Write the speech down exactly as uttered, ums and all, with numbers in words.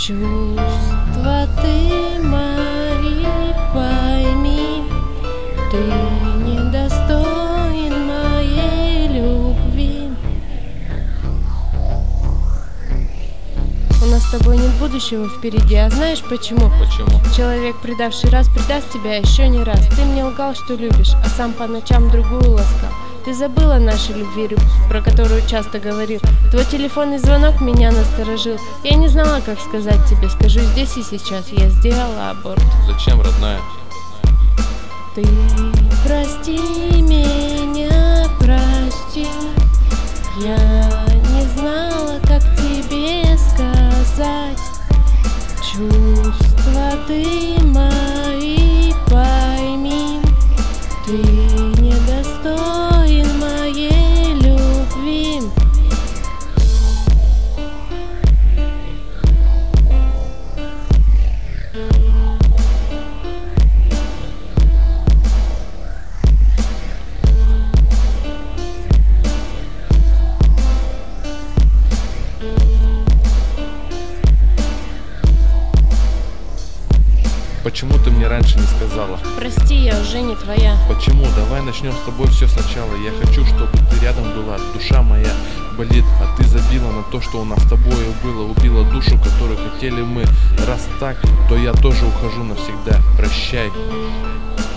Чувства ты мои пойми, ты недостоин моей любви. У нас с тобой нет будущего впереди, а знаешь почему? Почему? Человек, предавший раз, предаст тебя еще не раз. Ты мне лгал, что любишь, а сам по ночам другую ласкал. Ты забыла нашей любви, про которую часто говорил. Твой телефонный звонок меня насторожил. Я не знала, как сказать тебе. Скажу здесь и сейчас, я сделала аборт. Зачем, родная? Ты прости меня, прости. Я не знала, как тебе сказать. Чувства ты мои пойми, ты недостоин моей любви. Почему ты мне раньше не сказала? Прости, я уже не твоя. Почему? Давай начнем с тобой все сначала. Я хочу, чтобы ты рядом была. Душа моя болит, а ты забила на то, что у нас с тобой было. Убила душу, которую хотели мы. Раз так, то я тоже ухожу навсегда. Прощай.